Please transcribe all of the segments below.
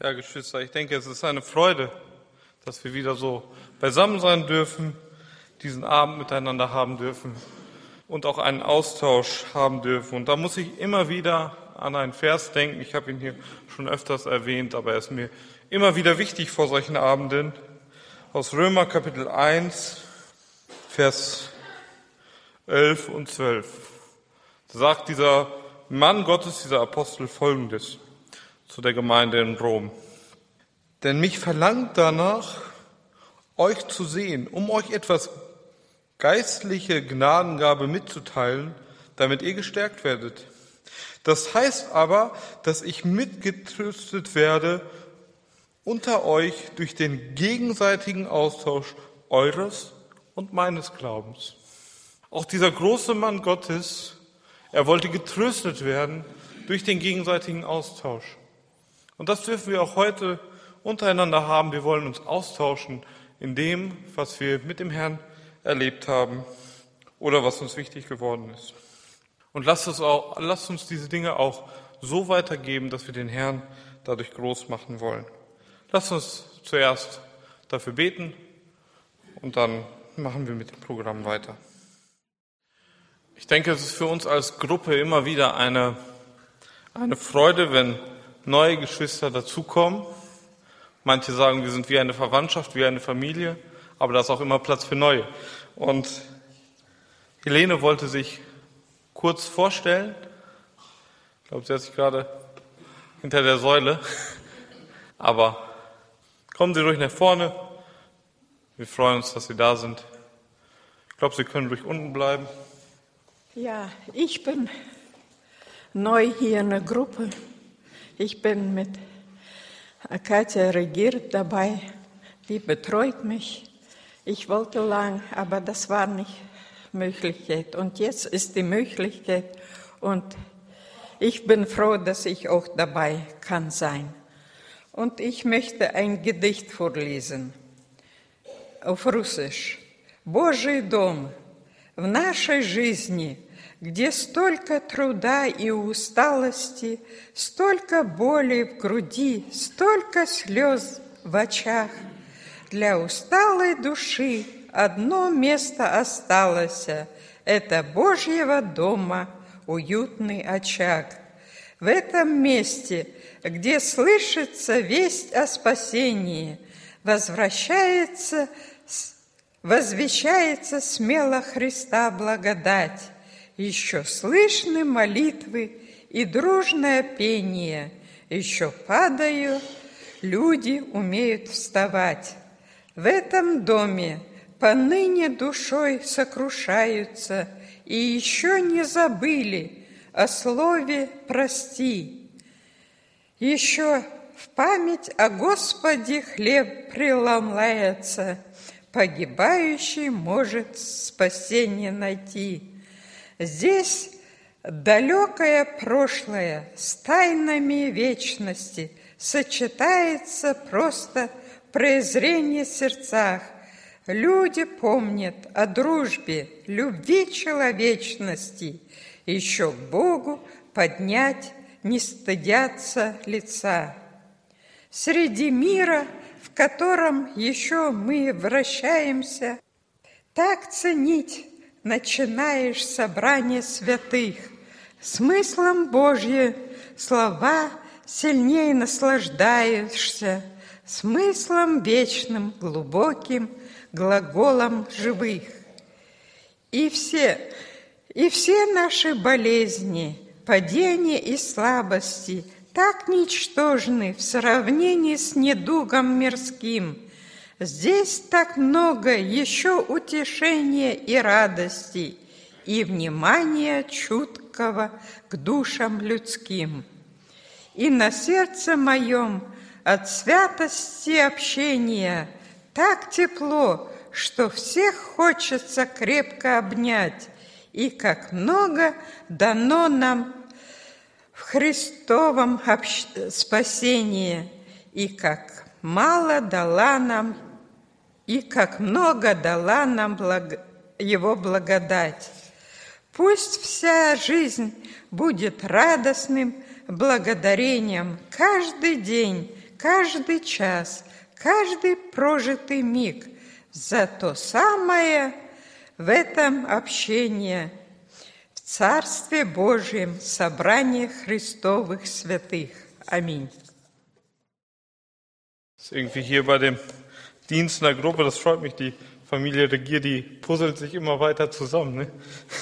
Ja, Geschwister, ich denke, es ist eine Freude, dass wir wieder so beisammen sein dürfen, diesen Abend miteinander haben dürfen und auch einen Austausch haben dürfen. Und da muss ich immer wieder an einen Vers denken. Ich habe ihn hier schon öfters erwähnt, aber er ist mir immer wieder wichtig vor solchen Abenden. Aus Römer Kapitel 1, Vers 11 und 12. Da sagt dieser Mann Gottes, dieser Apostel, Folgendes zu der Gemeinde in Rom. Denn mich verlangt danach, euch zu sehen, um euch etwas geistliche Gnadengabe mitzuteilen, damit ihr gestärkt werdet. Das heißt aber, dass ich mitgetröstet werde unter euch durch den gegenseitigen Austausch eures und meines Glaubens. Auch dieser große Mann Gottes, er wollte getröstet werden durch den gegenseitigen Austausch. Und das dürfen wir auch heute untereinander haben. Wir wollen uns austauschen in dem, was wir mit dem Herrn erlebt haben oder was uns wichtig geworden ist. Und lasst uns diese Dinge auch so weitergeben, dass wir den Herrn dadurch groß machen wollen. Lasst uns zuerst dafür beten und dann machen wir mit dem Programm weiter. Ich denke, es ist für uns als Gruppe immer wieder eine Freude, wenn neue Geschwister dazukommen. Manche sagen, wir sind wie eine Verwandtschaft, wie eine Familie, aber da ist auch immer Platz für neue. Und Helene wollte sich kurz vorstellen. Ich glaube, sie hat sich gerade hinter der Säule. Aber kommen Sie ruhig nach vorne. Wir freuen uns, dass Sie da sind. Ich glaube, Sie können ruhig unten bleiben. Ja, ich bin neu hier in der Gruppe. Ich bin mit Katja Regiert dabei. Die betreut mich. Ich wollte lang, aber das war nicht Möglichkeit. Und jetzt ist die Möglichkeit. Und ich bin froh, dass ich auch dabei kann sein. Und ich möchte ein Gedicht vorlesen auf Russisch. Божий дом, в нашей жизни, где столько труда и усталости, столько боли в груди, столько слез в очах. Для усталой души одно место осталось – это Божьего дома уютный очаг. В этом месте, где слышится весть о спасении, возвещается смело Христа благодать. Еще слышны молитвы и дружное пение, еще падаю, люди умеют вставать. В этом доме поныне душой сокрушаются и еще не забыли о слове «прости». Еще в память о Господе хлеб преломляется, погибающий может спасение найти. Здесь далекое прошлое с тайнами вечности сочетается просто в презрении в сердцах. Люди помнят о дружбе, любви человечности, еще к Богу поднять не стыдятся лица. Среди мира, в котором еще мы вращаемся, так ценить начинаешь собрание святых. Смыслом Божьим слова сильнее наслаждаешься, смыслом вечным, глубоким, глаголом живых. И все наши болезни, падения и слабости так ничтожны в сравнении с недугом мирским. Здесь так много еще утешения и радости, и внимания чуткого к душам людским. И на сердце моем от святости общения так тепло, что всех хочется крепко обнять, и как много дано нам в Христовом спасении, и как мало дала нам, и как много дала нам Его благодать. Пусть вся жизнь будет радостным благодарением каждый день, каждый час, каждый прожитый миг за то самое в этом общении, в Царстве Божьем, собрании Христовых святых. Аминь. Das ist irgendwie hier bei dem Dienst in der Gruppe, das freut mich, die Familie Regier, die puzzelt sich immer weiter zusammen. Ne?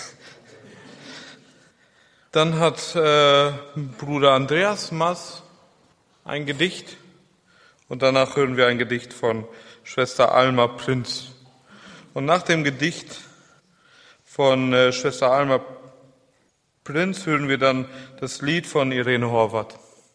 Dann hat Bruder Andreas Maas ein Gedicht und danach hören wir ein Gedicht von Schwester Alma Prinz. Und nach dem Gedicht von Schwester Alma Prinz hören wir dann das Lied von Irene Horvath.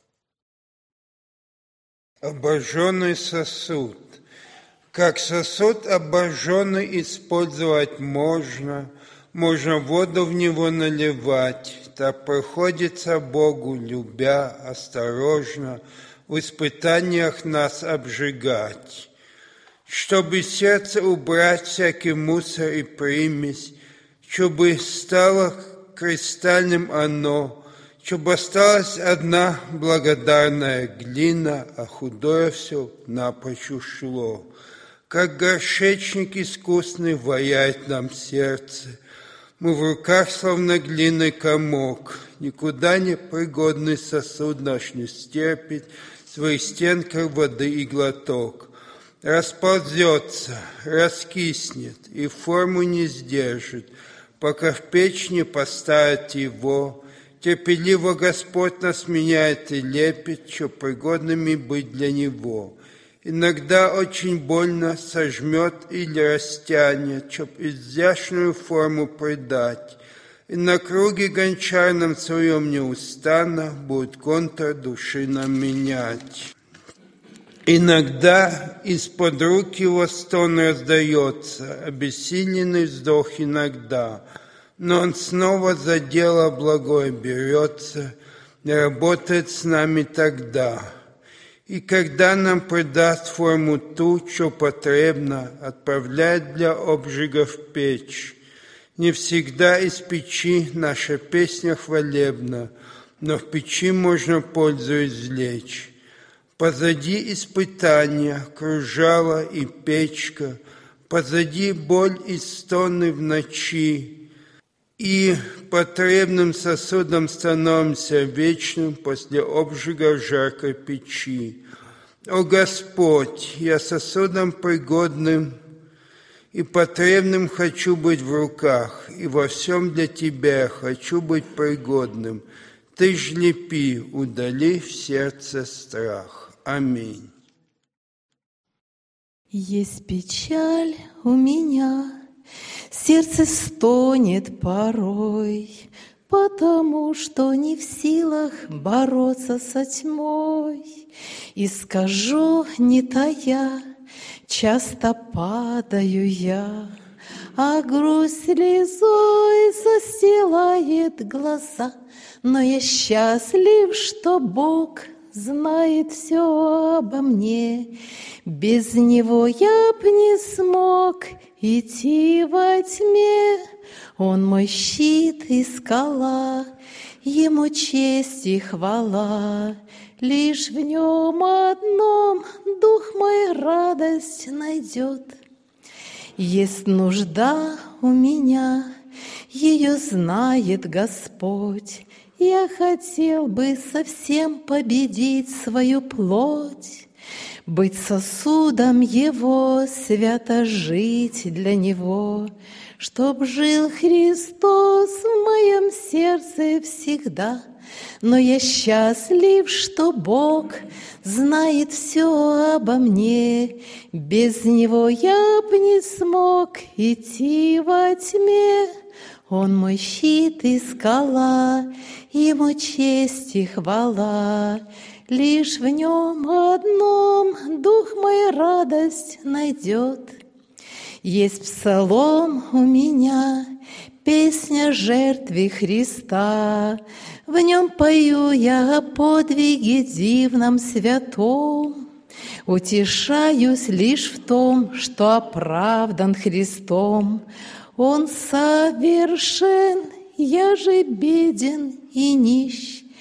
Обожженный сосуд. Как сосуд обожженный использовать можно, можно воду в него наливать, так приходится Богу, любя осторожно, в испытаниях нас обжигать. Чтобы сердце убрать всякий мусор и примесь, чтобы стало кристальным оно, чтобы осталась одна благодарная глина, а худое все напрочь ушло. Как горшечник искусный ваяет нам сердце, мы в руках словно глиной комок, никуда не пригодный сосуд наш не стерпит своих стенках воды и глоток. Расползется, раскиснет и форму не сдержит, пока в печь не поставит его. Терпеливо Господь нас меняет и лепит, чтоб пригодными быть для Него. Иногда очень больно сожмет или растянет, чтоб изящную форму придать. И на круге гончарном своем неустанно будет контур души нам менять. Иногда из-под рук его стон раздается, обессиленный вздох иногда. Но он снова за дело благое берется, работает с нами тогда. И когда нам придаст форму ту, что потребно, отправляет для обжига в печь. Не всегда из печи наша песня хвалебна, но в печи можно пользу извлечь. Позади испытания, кружало и печка, позади боль и стоны в ночи, и потребным сосудом становимся вечным после обжига в жаркой печи. О Господь, я сосудом пригодным и потребным хочу быть в руках, и во всем для Тебя я хочу быть пригодным. Ты ж лепи, удали в сердце страх. Аминь. Есть печаль у меня, сердце стонет порой, потому что не в силах бороться со тьмой. И скажу, не тая, часто падаю я, а грусть слезой застилает глаза. Но я счастлив, что Бог знает все обо мне. Без Него я б не смог идти во тьме. Он мой щит и скала, Ему честь и хвала. Лишь в Нем одном дух мой радость найдет. Есть нужда у меня, ее знает Господь. Я хотел бы совсем победить свою плоть, быть сосудом Его, свято жить для Него, чтоб жил Христос в моем сердце всегда. Но я счастлив, что Бог знает все обо мне. Без Него я б не смог идти во тьме. Он мой щит и скала, Ему честь и хвала. Лишь в Нем одном дух мой радость найдет. Есть псалом у меня, песня жертве Христа. В нем пою я о подвиге дивном святом. Утешаюсь лишь в том, что оправдан Христом. Он совершен, я же беден и нищ.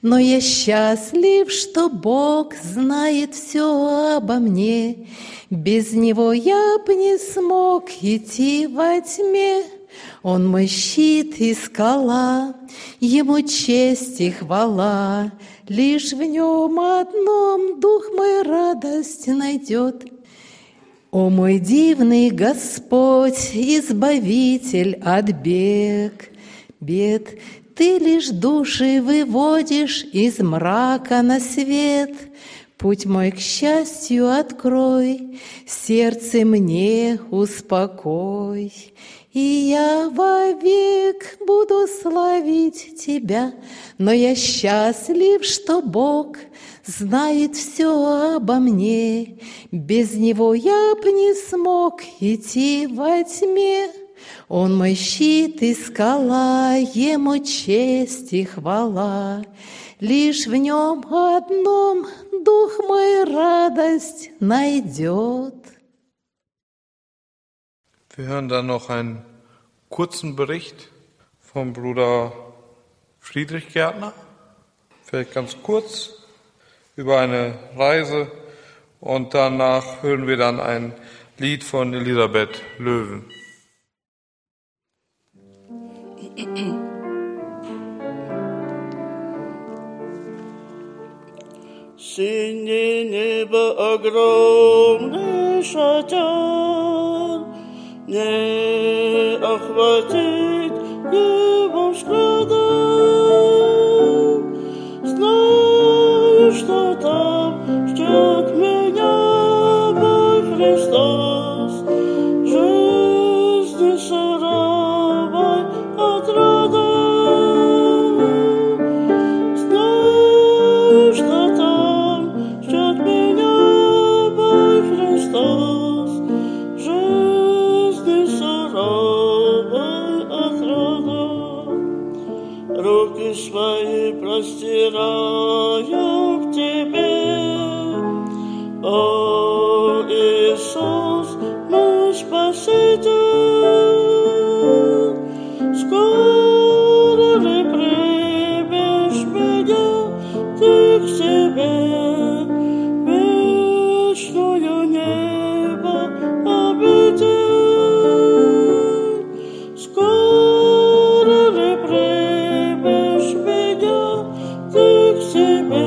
Но я счастлив, что Бог знает все обо мне. Без Него я б не смог идти во тьме. Он мой щит и скала, Ему честь и хвала. Лишь в Нем одном дух мой радость найдет. О мой дивный Господь, Избавитель от бед, Ты лишь души выводишь из мрака на свет. Путь мой к счастью открой, сердце мне успокой, и я вовек буду славить Тебя. Но я счастлив, что Бог знает все обо мне. Без Него я б не смог идти во тьме. Он мой щит и скала, Ему честь и хвала. Лишь в Нем одном дух мой радость найдет. Wir hören dann noch einen kurzen Bericht vom Bruder Friedrich Gärtner, vielleicht ganz kurz, über eine Reise, und danach hören wir dann ein Lied von Elisabeth Löwen. Синее небо, огромный шатер, не охватить его взглядом. Знаю, что там ждет меня мой Христос, жизни суровой отрады. Знаю, что там ждет меня мой Христос, жизни суровой отрады. Руки свои простираю к Тебе, о Иисус, мой Спаситель. Скоро ли примешь меня Ты к себе, вечную небо обитель? Скоро ли примешь меня Ты к себе,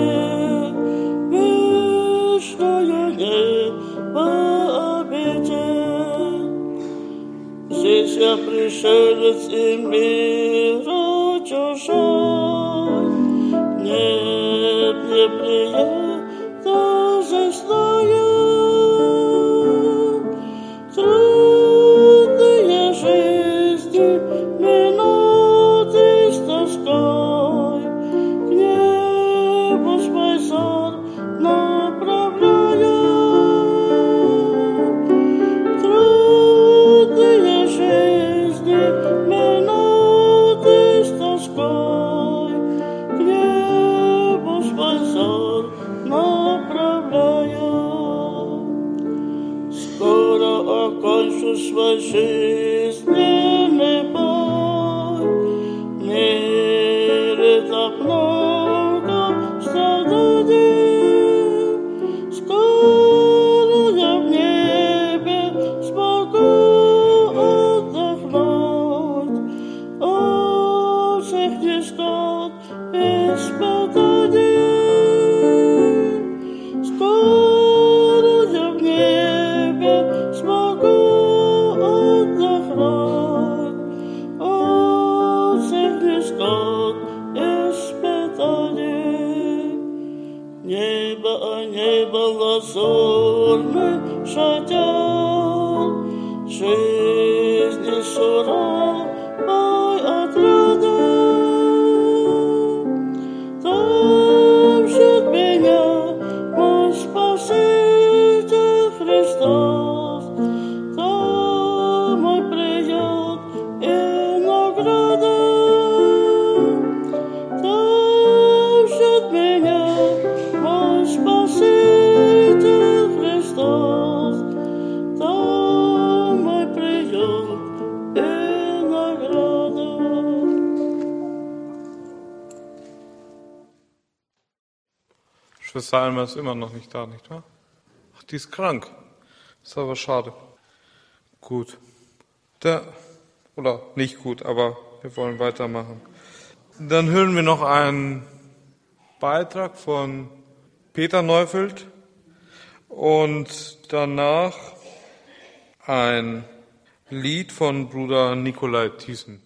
вечную небо обитель? Здесь я пришелец и мира чужой, нет, мне приятно здесь знаю. Трудные жизни, минуты с тоской, к небу свой взор направляю. Трудные жизни, минуты с тоской, к небу свой взор направляю. Скоро окончу свой жизненный бой, в мире так много страданий. Скоро я в небе смогу отдохнуть от всех невзгод испытаний. Скоро я в небе смогу отдохнуть от всех невзгод испытаний. Небо, а небо лазурный шатер, жизни суровой отрады. Там ждет меня мой Спаситель Христос, там мой приют и награда. Там ждет меня мой Спаситель Христос, там мой приют и награда. Schwester Alma ist immer noch nicht da, nicht wahr? Ach, die ist krank. Ist aber schade. Gut. Oder nicht gut, aber wir wollen weitermachen. Dann hören wir noch einen Beitrag von Peter Neufeld und danach ein Lied von Bruder Nikolai Thiessen.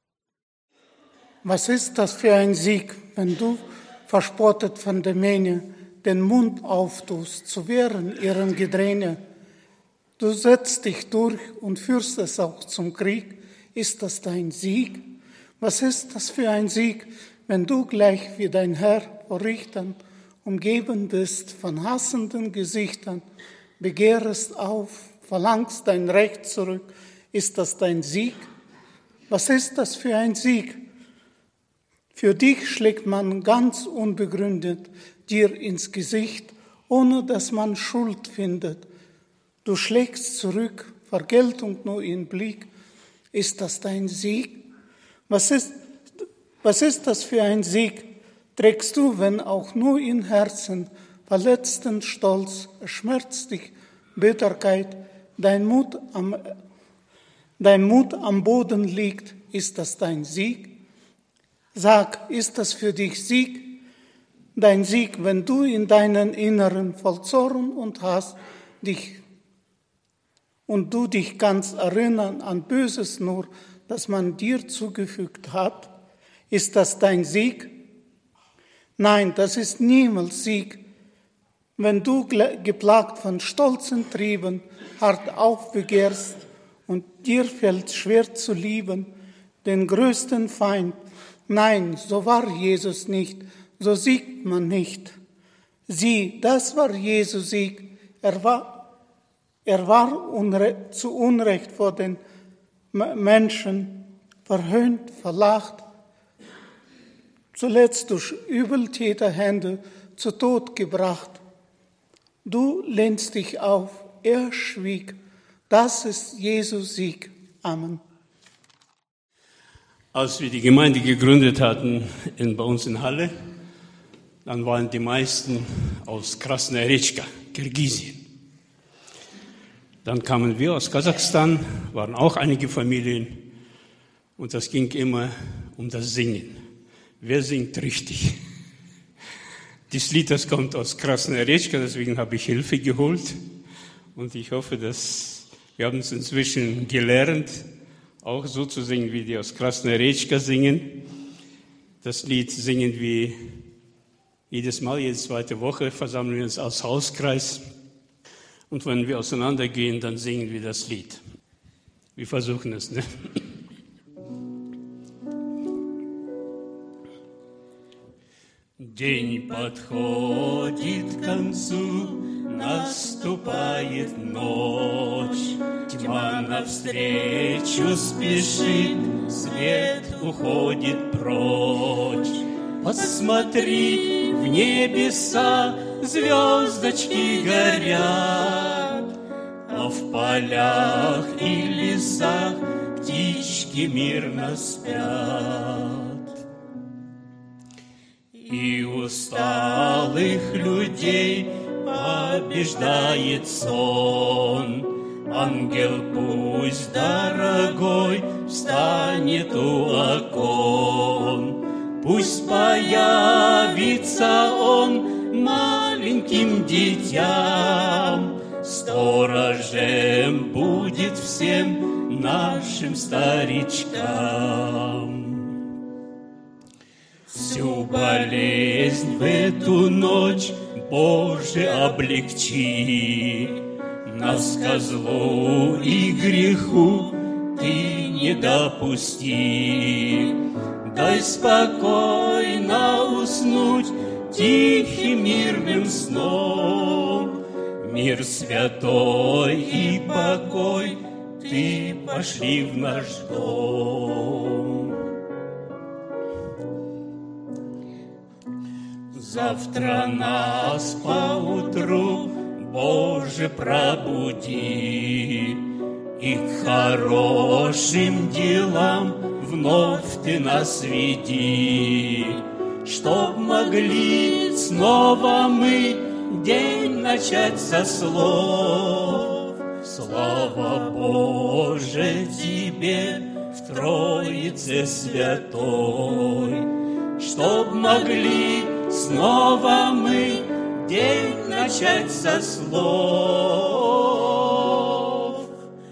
Was ist das für ein Sieg, wenn du, verspottet von der Menge, den Mund auftust, zu wehren ihrem Gedränge? Du setzt dich durch und führst es auch zum Krieg. Ist das dein Sieg? Was ist das für ein Sieg, wenn du gleich wie dein Herr vor Richtern umgeben bist von hassenden Gesichtern, begehrest auf, verlangst dein Recht zurück? Ist das dein Sieg? Was ist das für ein Sieg? Für dich schlägt man ganz unbegründet dir ins Gesicht, ohne dass man Schuld findet. Du schlägst zurück, Vergeltung nur im Blick. Ist das dein Sieg? Was ist das für ein Sieg? Trägst du, wenn auch nur in Herzen, verletzten Stolz, schmerzt dich Bitterkeit, dein Mut am Boden liegt. Ist das dein Sieg? Sag, ist das für dich Sieg? Dein Sieg, wenn du in deinen Inneren voll Zorn und Hass dich ganz erinnern an Böses nur, das man dir zugefügt hat? Ist das dein Sieg? Nein, das ist niemals Sieg. Wenn du geplagt von stolzen Trieben hart aufbegehrst und dir fällt schwer zu lieben, den größten Feind. Nein, so war Jesus nicht, so siegt man nicht. Sieh, das war Jesu Sieg. Er war zu Unrecht vor den Menschen verhöhnt, verlacht, zuletzt durch Übeltäterhände zu Tod gebracht. Du lehnst dich auf, er schwieg. Das ist Jesu Sieg. Amen. Als wir die Gemeinde gegründet hatten bei uns in Halle, dann waren die meisten aus Krasnaya Rechka, Kirgisien. Dann kamen wir aus Kasachstan, waren auch einige Familien und das ging immer um das Singen. Wer singt richtig? Das Lied, das kommt aus Krasnaya Rechka, deswegen habe ich Hilfe geholt und ich hoffe, dass wir haben es inzwischen gelernt, auch so zu singen, wie die aus Krasnaya Rechka singen. Das Lied singen wir jedes Mal, jede zweite Woche, versammeln wir uns als Hauskreis. Und wenn wir auseinandergehen, dann singen wir das Lied. Wir versuchen es, ne? День подходит к концу, наступает ночь. Тьма навстречу спешит, свет уходит прочь. Посмотри, в небеса звездочки горят, а в полях и лесах птички мирно спят. И усталых людей побеждает сон. Ангел пусть дорогой встанет у окон. Пусть появится он маленьким дитям, сторожем будет всем нашим старичкам. Всю болезнь в эту ночь, Боже, облегчи. Нас ко злу и греху Ты не допусти. Дай спокойно уснуть тихим мирным сном. Мир святой и покой Ты пошли в наш дом. Завтра нас поутру, Боже, пробуди, и к хорошим делам вновь Ты нас веди, чтоб могли снова мы день начать со слов. Слава Боже Тебе в Троице Святой, чтоб могли снова мы день начать со слов.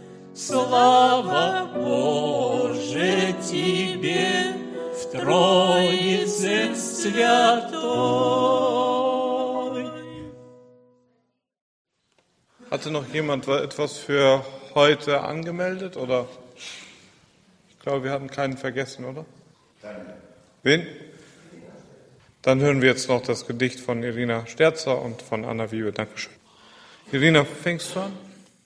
Слава Боже Тебе в Tроице Святой. Hatte noch jemand etwas für heute angemeldet? Oder? Ich glaube, wir hatten keinen vergessen, oder? Wen? Dann hören wir jetzt noch das Gedicht von Irina Sterzer und von Anna Wiebe. Dankeschön. Irina, fängst du an?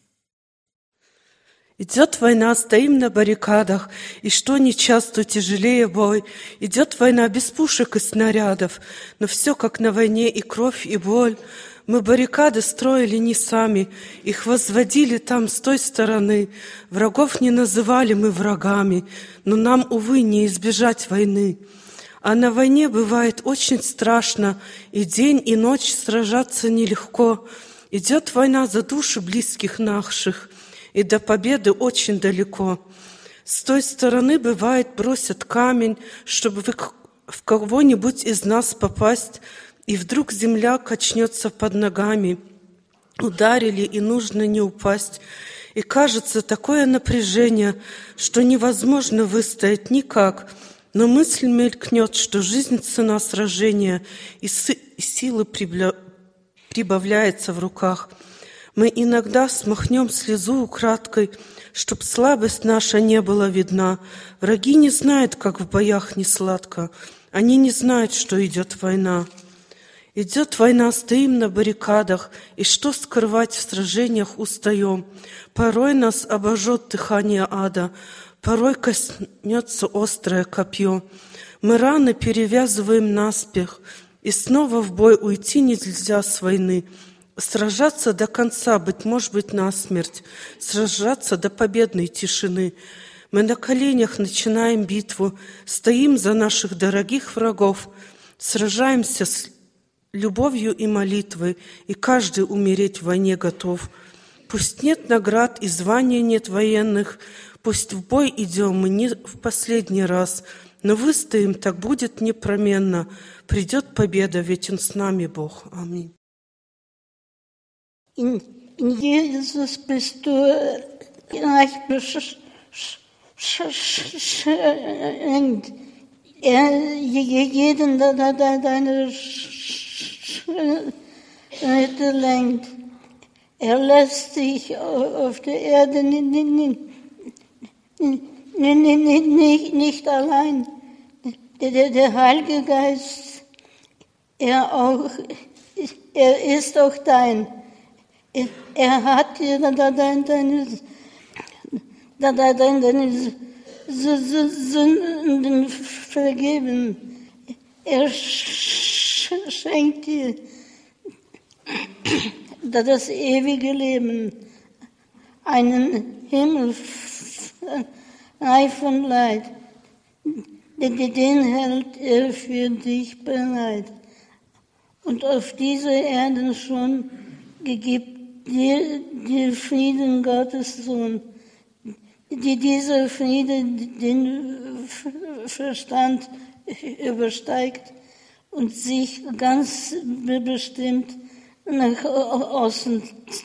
Идет война, стоим на баррикадах, и что ни час, то тяжелее бой. Идет война без пушек и снарядов, но все как на войне, и кровь, и боль. Мы баррикады строили не сами, их возводили там с той стороны. Врагов не называли мы врагами, но нам, увы, не избежать войны. А на войне бывает очень страшно, и день, и ночь сражаться нелегко. Идет война за души близких наших, и до победы очень далеко. С той стороны, бывает, бросят камень, чтобы в кого-нибудь из нас попасть, и вдруг земля качнется под ногами. Ударили, и нужно не упасть. И кажется такое напряжение, что невозможно выстоять никак. Но мысль мелькнет, что жизнь цена сражения, и силы прибавляется в руках. Мы иногда смахнем слезу украдкой, чтоб слабость наша не была видна. Враги не знают, как в боях несладко. Они не знают, что идет война. Идет война, стоим на баррикадах, и что скрывать в сражениях устаем. Порой нас обожжет дыхание ада, порой коснется острое копье. Мы раны перевязываем наспех, и снова в бой уйти нельзя с войны. Сражаться до конца, быть насмерть, сражаться до победной тишины. Мы на коленях начинаем битву, стоим за наших дорогих врагов, сражаемся с любовью и молитвой, и каждый умереть в войне готов. Пусть нет наград и звания нет военных, пусть в бой идем мы не в последний раз, но выстоим, так будет непременно. Придет победа, ведь Он с нами, Бог. Аминь. In Jesus bist du reich beschränkt. Jeden deine Schritte lenkt. Lässt dich auf der Erde nicht allein. Der Heilige Geist, er ist auch dein. Er hat dir deine Sünden vergeben. Er schenkt dir das ewige Leben, einen Himmel frei von Leid. Den hält er für dich bereit. Und auf dieser Erde schon gibt dir Frieden Gottes Sohn, dieser Friede den Verstand übersteigt und sich ganz bestimmt nach außen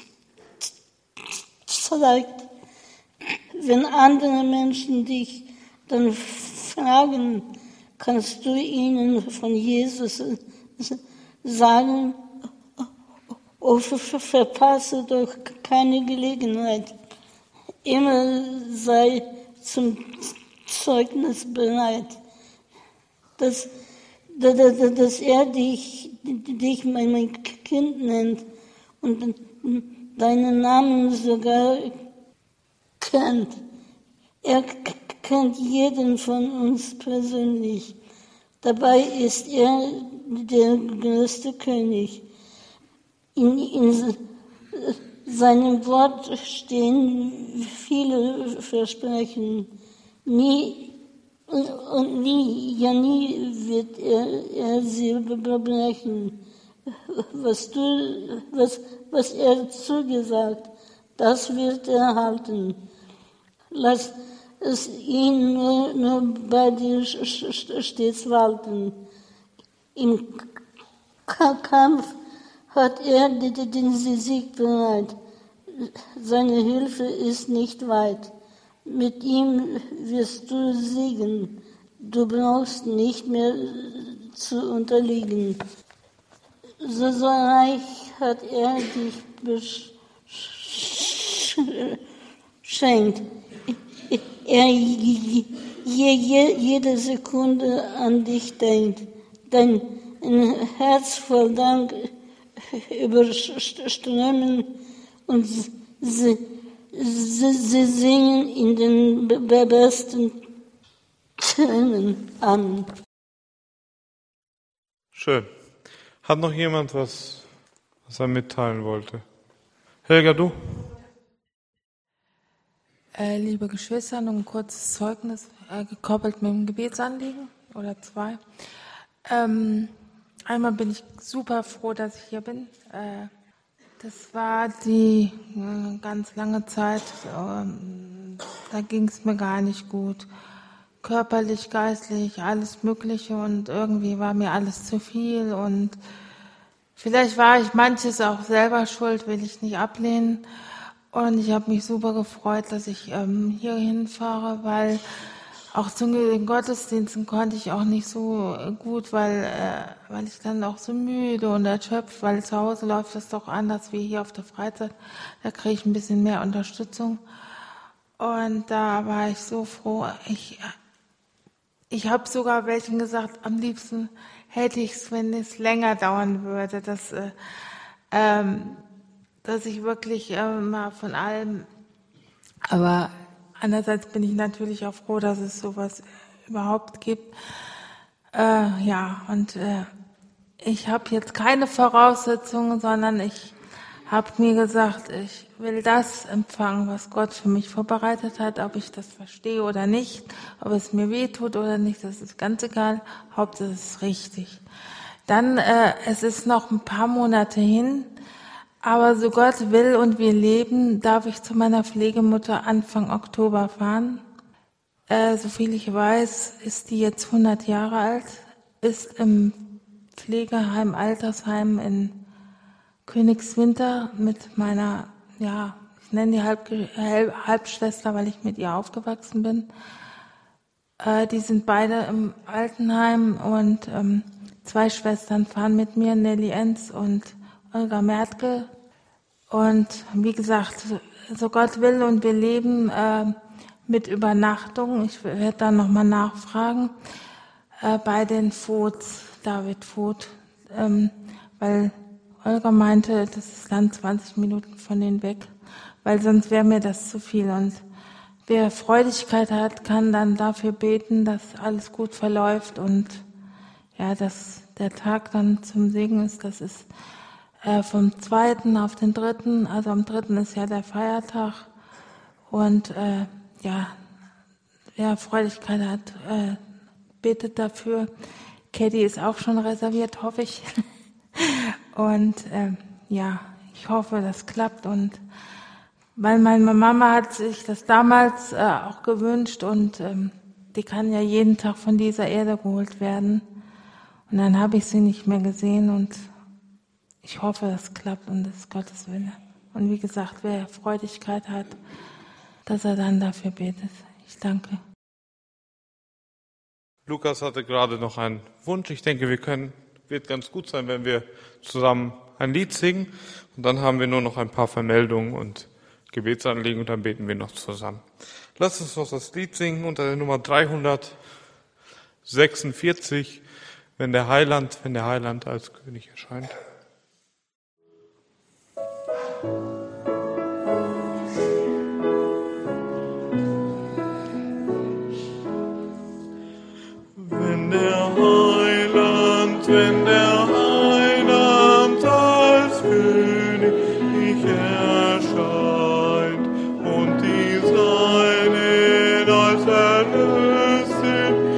zeigt. Wenn andere Menschen dich dann fragen, kannst du ihnen von Jesus sagen, oh, verpasse doch keine Gelegenheit. Immer sei zum Zeugnis bereit, dass er dich mein Kind nennt und deinen Namen sogar kennt. Er kennt jeden von uns persönlich. Dabei ist er der größte König. In seinem Wort stehen viele Versprechen. Nie Und nie wird er sie brechen. Was er zugesagt, das wird er halten. Lass es ihn nur bei dir stets walten. Im Kampf hat er den Sieg bereit. Seine Hilfe ist nicht weit. Mit ihm wirst du siegen. Du brauchst nicht mehr zu unterliegen. So reich hat er dich beschenkt. Er jede Sekunde an dich denkt. Dein Herz voll Dank überströmen und sie singen in den besten Tönen an. Schön. Hat noch jemand was er mitteilen wollte? Helga, du? Liebe Geschwister, noch ein kurzes Zeugnis, gekoppelt mit dem Gebetsanliegen oder zwei. Einmal bin ich super froh, dass ich hier bin. Das war die ganz lange Zeit, da ging es mir gar nicht gut. Körperlich, geistlich, alles Mögliche und irgendwie war mir alles zu viel und vielleicht war ich manches auch selber schuld, will ich nicht ablehnen. Und ich habe mich super gefreut, dass ich hier hinfahre, weil auch zu den Gottesdiensten konnte ich auch nicht so gut, weil ich dann auch so müde und erschöpft, weil zu Hause läuft das doch anders wie hier auf der Freizeit. Da kriege ich ein bisschen mehr Unterstützung. Und da war ich so froh. Ich habe sogar welchen gesagt, am liebsten hätte ich es, wenn es länger dauern würde, dass ich wirklich mal von allem, aber andererseits bin ich natürlich auch froh, dass es sowas überhaupt gibt. Ich habe jetzt keine Voraussetzungen, sondern ich habe mir gesagt, ich will das empfangen, was Gott für mich vorbereitet hat, ob ich das verstehe oder nicht, ob es mir wehtut oder nicht, das ist ganz egal, Hauptsache es ist richtig. Dann, es ist noch ein paar Monate hin, aber so Gott will und wir leben, darf ich zu meiner Pflegemutter Anfang Oktober fahren. Soviel ich weiß, ist die jetzt 100 Jahre alt, ist im Pflegeheim, Altersheim in Königswinter mit meiner, ich nenne die Halbschwester, weil ich mit ihr aufgewachsen bin. Die sind beide im Altenheim und 2 Schwestern fahren mit mir, Nelly Enz und Olga Mertke. Und wie gesagt, so Gott will und wir leben mit Übernachtung. Ich werde dann nochmal nachfragen bei den Voths, David Voth, weil Olga meinte, das ist dann 20 Minuten von denen weg, weil sonst wäre mir das zu viel. Und wer Freudigkeit hat, kann dann dafür beten, dass alles gut verläuft und dass der Tag dann zum Segen ist. Das ist vom 2. auf den 3., also am 3. ist ja der Feiertag. Und wer Freudigkeit hat, betet dafür. Caddy ist auch schon reserviert, hoffe ich. Und ich hoffe, das klappt. Und weil meine Mama hat sich das damals auch gewünscht und die kann ja jeden Tag von dieser Erde geholt werden. Und dann habe ich sie nicht mehr gesehen und ich hoffe, das klappt und das ist Gottes Wille. Und wie gesagt, wer Freudigkeit hat, dass er dann dafür betet. Ich danke. Lukas hatte gerade noch einen Wunsch. Ich denke, wird ganz gut sein, wenn wir zusammen ein Lied singen. Und dann haben wir nur noch ein paar Vermeldungen und Gebetsanliegen und dann beten wir noch zusammen. Lasst uns noch das Lied singen unter der Nummer 346, wenn der Heiland als König erscheint. Wenn der Heiland als König erscheint und die Seinen als Erlöser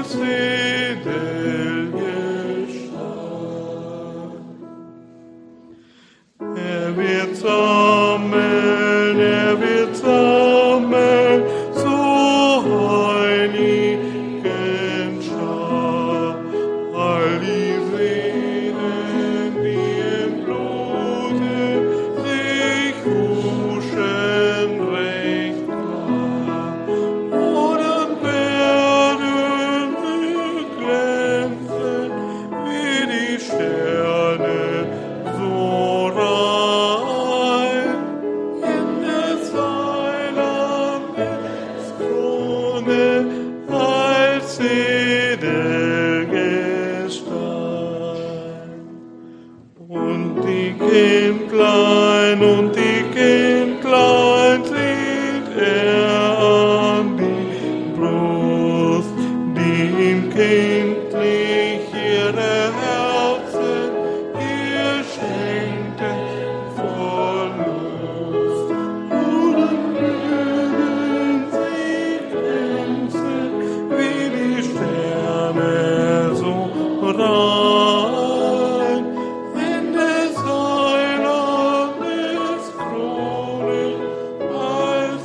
Er wird sammeln, so heiligen Schar, all die Seelen, die im Blute sich wuschen recht klar, oder werden sie glänzen wie die Sterne, so rein in des Heilandes Krone als Edelgestein. Und die Kindlein sieht er an die Brust, die ihm kindlich ihre Herzen ihr schenkte voll Lust. Und mögen sie glänzen wie die Sterne so rein, wenn des Heilandes Krone als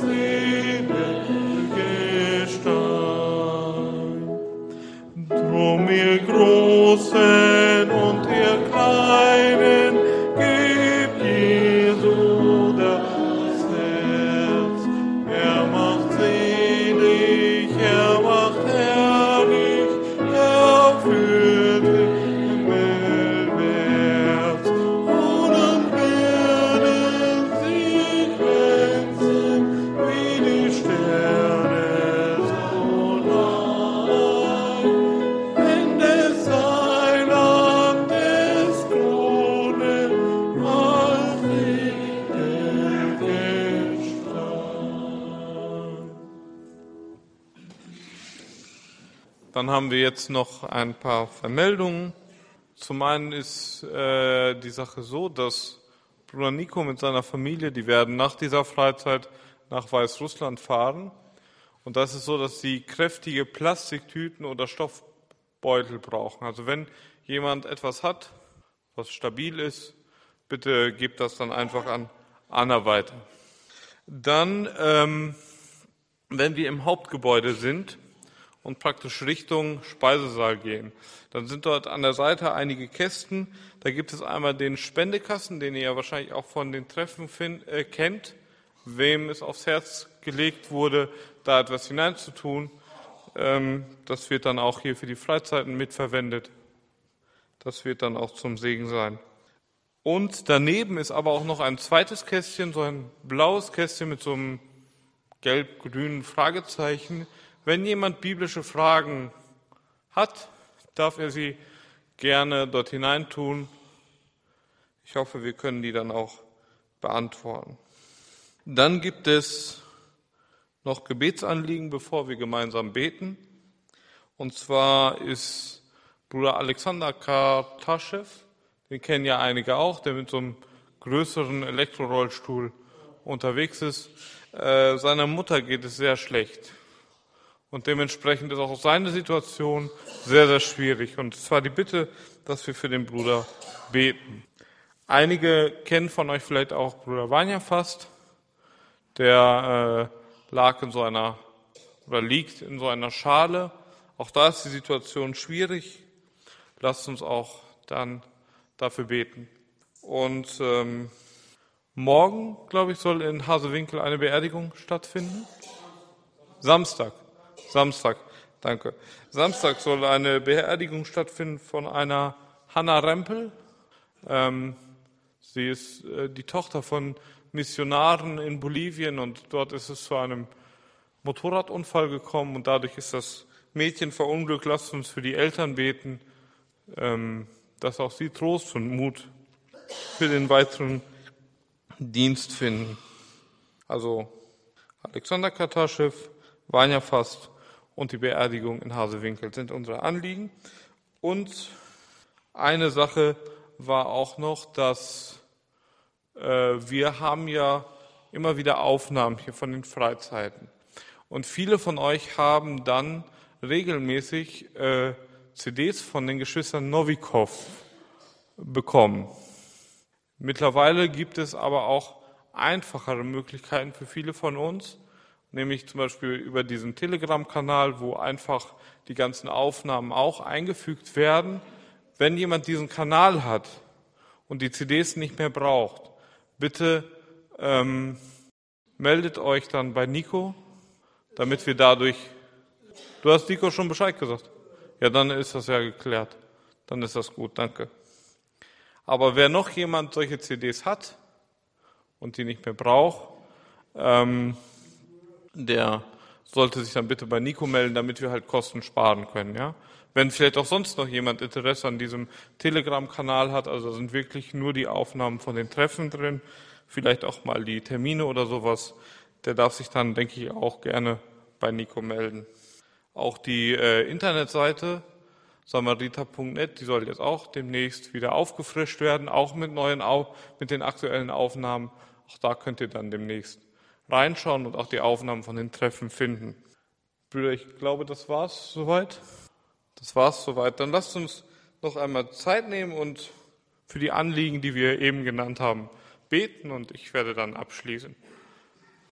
Edelgestein. Drum ihr Großen und ihr Kleinen, gebt Jesu das Herz. Er macht selig, er macht herrlich, er führt himmelwärts. Und dann werden sie glänzen wie die Sterne so rein, wenn des Heilandes Krone als Edelgestein. Dann haben wir jetzt noch ein paar Vermeldungen. Zum einen ist die Sache so, dass Bruder Nico mit seiner Familie, die werden nach dieser Freizeit nach Weißrussland fahren. Und das ist so, dass sie kräftige Plastiktüten oder Stoffbeutel brauchen. Also wenn jemand etwas hat, was stabil ist, bitte gebt das dann einfach an Anna weiter. Dann, wenn wir im Hauptgebäude sind und praktisch Richtung Speisesaal gehen, dann sind dort an der Seite einige Kästen. Da gibt es einmal den Spendekasten, den ihr ja wahrscheinlich auch von den Treffen kennt, wem es aufs Herz gelegt wurde, da etwas hineinzutun. Das wird dann auch hier für die Freizeiten mitverwendet. Das wird dann auch zum Segen sein. Und daneben ist aber auch noch ein zweites Kästchen, so ein blaues Kästchen mit so einem gelb-grünen Fragezeichen. Wenn jemand biblische Fragen hat, darf er sie gerne dort hineintun. Ich hoffe, wir können die dann auch beantworten. Dann gibt es noch Gebetsanliegen, bevor wir gemeinsam beten. Und zwar ist Bruder Alexander Kartaschew, den kennen ja einige auch, der mit so einem größeren Elektrorollstuhl unterwegs ist. Seiner Mutter geht es sehr schlecht. Und dementsprechend ist auch seine Situation sehr, sehr schwierig. Und es war die Bitte, dass wir für den Bruder beten. Einige kennen von euch vielleicht auch Bruder Vanya fast. Der liegt in so einer Schale. Auch da ist die Situation schwierig. Lasst uns auch dann dafür beten. Und morgen, glaube ich, soll in Hasewinkel eine Beerdigung stattfinden. Samstag, danke. Samstag soll eine Beerdigung stattfinden von einer Hanna Rempel. Sie ist die Tochter von Missionaren in Bolivien und dort ist es zu einem Motorradunfall gekommen und dadurch ist das Mädchen verunglückt. Lasst uns für die Eltern beten, dass auch sie Trost und Mut für den weiteren Dienst finden. Also Alexander Kartaschew, Vanya Fast und die Beerdigung in Hasewinkel sind unsere Anliegen. Und eine Sache war auch noch, dass wir haben ja immer wieder Aufnahmen hier von den Freizeiten. Und viele von euch haben dann regelmäßig CDs von den Geschwistern Novikov bekommen. Mittlerweile gibt es aber auch einfachere Möglichkeiten für viele von uns, nämlich zum Beispiel über diesen Telegram-Kanal, wo einfach die ganzen Aufnahmen auch eingefügt werden. Wenn jemand diesen Kanal hat und die CDs nicht mehr braucht, bitte meldet euch dann bei Nico, damit wir dadurch... Du hast Nico schon Bescheid gesagt? Ja, dann ist das ja geklärt. Dann ist das gut, danke. Aber wer noch jemand solche CDs hat und die nicht mehr braucht, der sollte sich dann bitte bei Nico melden, damit wir halt Kosten sparen können. Ja? Wenn vielleicht auch sonst noch jemand Interesse an diesem Telegram-Kanal hat, also da sind wirklich nur die Aufnahmen von den Treffen drin, vielleicht auch mal die Termine oder sowas, der darf sich dann, denke ich, auch gerne bei Nico melden. Auch die Internetseite samariter.net, die soll jetzt auch demnächst wieder aufgefrischt werden, auch mit den aktuellen Aufnahmen. Auch da könnt ihr dann demnächst reinschauen und auch die Aufnahmen von den Treffen finden. Brüder, ich glaube, das war's soweit. Dann lasst uns noch einmal Zeit nehmen und für die Anliegen, die wir eben genannt haben, beten und ich werde dann abschließen.